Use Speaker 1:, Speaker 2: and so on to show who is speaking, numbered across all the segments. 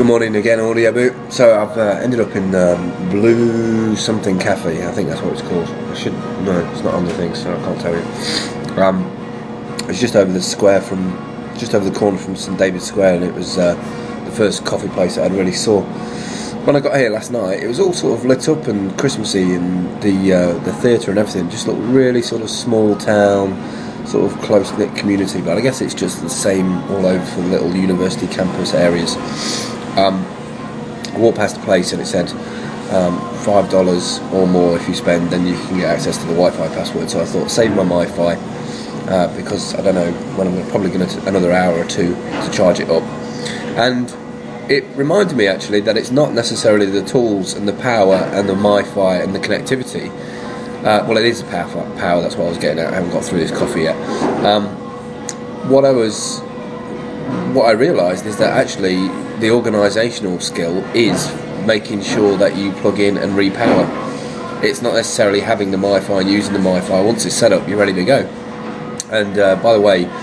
Speaker 1: Good morning again, Audio Boot. So I've ended up in Blue something Cafe. I think that's what it's called. No, it's not on the thing, so I can't tell you. It's just over the corner from St David's Square, and it was the first coffee place that I really saw. When I got here last night, it was all sort of lit up and Christmassy, and the theatre and everything just looked really sort of small town, sort of close-knit community. But I guess it's just the same all over for the little university campus areas. I walked past the place and it said $5 or more if you spend, then you can get access to the Wi-Fi password. So I thought, save my Wi-Fi because I don't know when I'm probably going to another hour or two to charge it up. And it reminded me actually that it's not necessarily the tools and the power and the Wi-Fi and the connectivity. Well, it is the power. That's what I was getting at. I haven't got through this coffee yet. What I realised is that actually the organisational skill is making sure that you plug in and repower. It's not necessarily having the Wi-Fi and using the Wi-Fi. Once it's set up, you're ready to go. And by the way,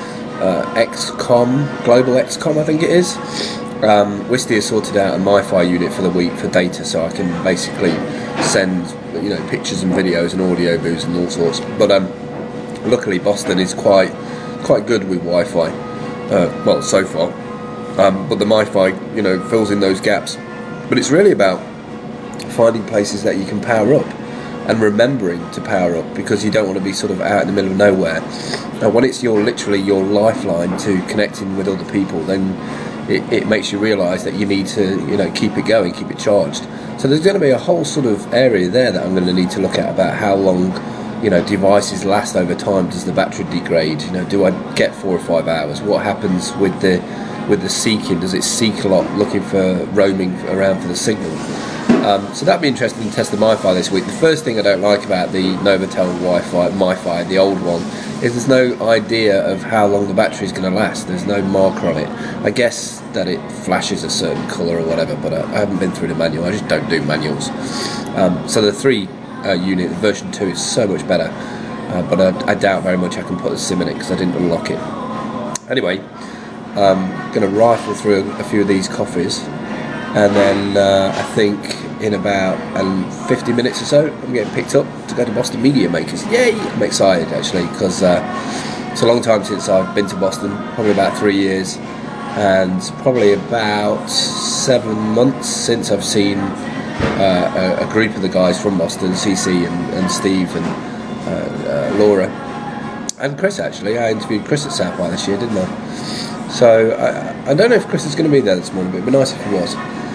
Speaker 1: Global XCOM, I think it is, Wistia has sorted out a Wi-Fi unit for the week for data, so I can basically send pictures and videos and audio booths and all sorts. But luckily Boston is quite good with Wi-Fi. Well, so far, but the Wi-Fi, fills in those gaps. But it's really about finding places that you can power up and remembering to power up, because you don't want to be sort of out in the middle of nowhere. And when it's literally your lifeline to connecting with other people, then it makes you realise that you need to, keep it going, keep it charged. So there's going to be a whole sort of area there that I'm going to need to look at about how long devices last over time. Does the battery degrade? Do I get 4 or 5 hours? What happens with the seeking? Does it seek a lot, looking for roaming around for the signal? So that'd be interesting to test the Wi-Fi this week. The first thing I don't like about the Novatel Wi-Fi, the old one, is there's no idea of how long the battery is going to last. There's no marker on it. I guess that it flashes a certain colour or whatever, but I haven't been through the manual. I just don't do manuals. So the 3 unit, version 2, is so much better, but I doubt very much I can put a SIM in it because I didn't unlock it. Anyway, I'm going to rifle through a few of these coffees, and then I think in about 50 minutes or so I'm getting picked up to go to Boston Media Makers. Yay! I'm excited actually, because it's a long time since I've been to Boston, probably about 3 years, and probably about 7 months since I've seen a group of the guys from Boston, CC and Steve and Laura and Chris. Actually, I interviewed Chris at South by this year, didn't I? So I don't know if Chris is going to be there this morning, but it'd be nice if he was.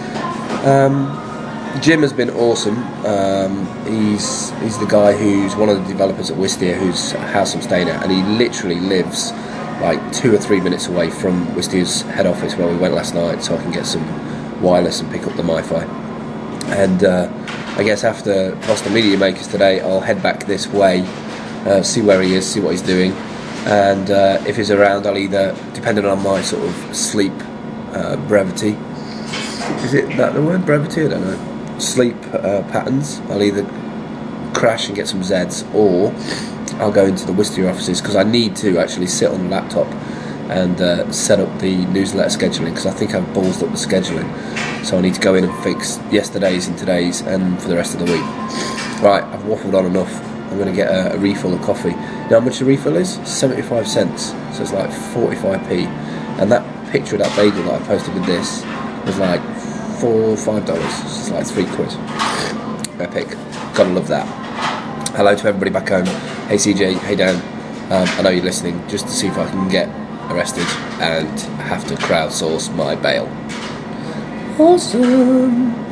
Speaker 1: Jim has been awesome. He's the guy who's one of the developers at Wistia, whose house I'm staying at, and he literally lives like 2 or 3 minutes away from Wistia's head office where we went last night, so I can get some wireless and pick up the Wi-Fi. And I guess after Boston Media Makers today, I'll head back this way, see where he is, see what he's doing, and if he's around, I'll either, depending on my sort of sleep brevity, is it that the word, brevity? I don't know. Sleep patterns, I'll either crash and get some Zeds, or I'll go into the Wistia offices, because I need to actually sit on the laptop and set up the newsletter scheduling, because I think I've ballsed up the scheduling, so I need to go in and fix yesterday's and today's and for the rest of the week. Right, I've waffled on enough. I'm going to get a refill of coffee. You know how much a refill is? 75 cents, so it's like 45p, and that picture of that bagel that I posted with this was like $4 or $5, so it's like £3. Epic, gotta love that. Hello to everybody back home. Hey CJ, hey Dan, I know you're listening, just to see if I can get arrested and have to crowdsource my bail. Awesome.